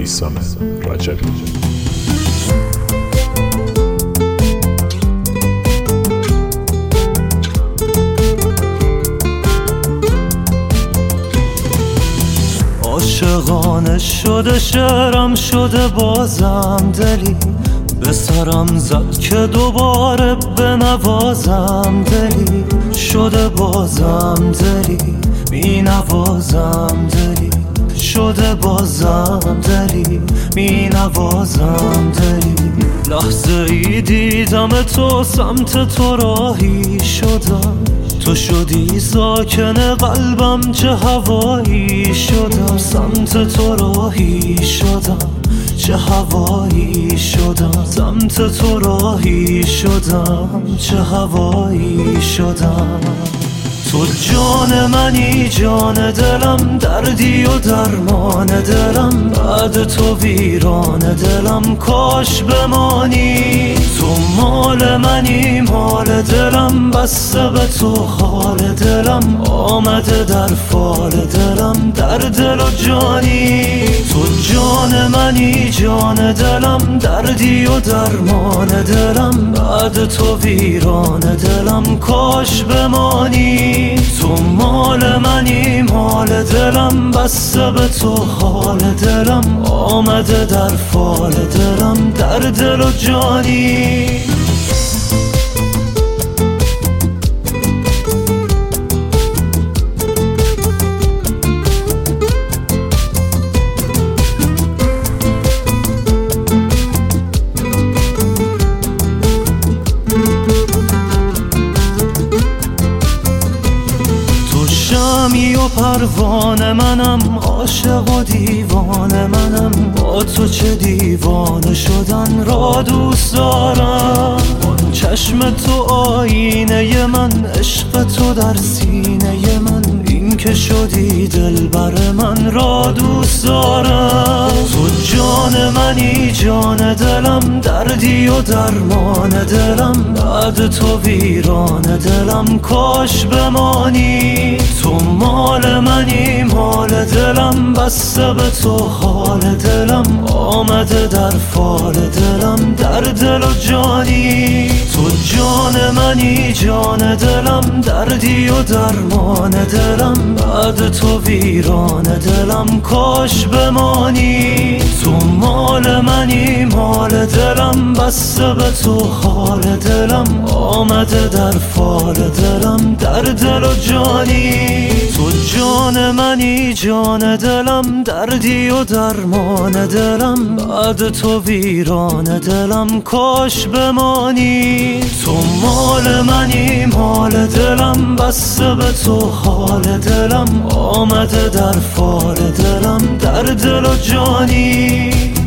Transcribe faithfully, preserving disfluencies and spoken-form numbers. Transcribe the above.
میثم رجبی. عاشقانه شده شعرم شده بازم دلی به سرم زد که دوباره بنوازم دلی شده بازم دلی می نوازم دلی شده بازم دلی می نوازم دلی لحظه ای دیدم تو سمت تو راهی شدم تو شدی ساکن قلبم چه هوایی شدم سمت تو راهی شدم چه هوایی شدم سمت تو راهی شدم چه هوایی شدم تو جان منی جان دلم دردی و درمان دلم بعد تو ویران دلم کاش بمانی تو مال منی مال دلم بسته به تو حال دلم آمده در فال دلم در دل و جانی تو جان منی جان دلم دردی و درمان دلم بعد تو ویران دلم کاش بمانی تو مال منی مال دلم بسته به تو حال دلم آمده در فال دلم در دل و جانی شمی و پروانه منم عاشق و دیوانه منم با تو چه دیوانه شدن را دوست دارم چشم تو آینه من عشق تو در سینه من این که شدی دلبر من را دوست دارم تو جان منی جان دلم دردی و درمان دلم بعد تو ویران دلم کاش بمانی تو مال منی مال دلم بسته به تو حال دلم آمده در فال دلم در دل و جانی تو جان منی جان دلم دردی و درمان دلم بعد تو ویران دلم کاش بمانی تو مال منی مال دلم بسته به تو حال دلم آمده در فال دلم در دل و جانی تو جان منی جان دلم دردی و درمان دلم بعد تو ویران دلم کاش بمانی تو مال منی مال دلم بسته به تو حال دلم آمده در فال دلم در دل و جانی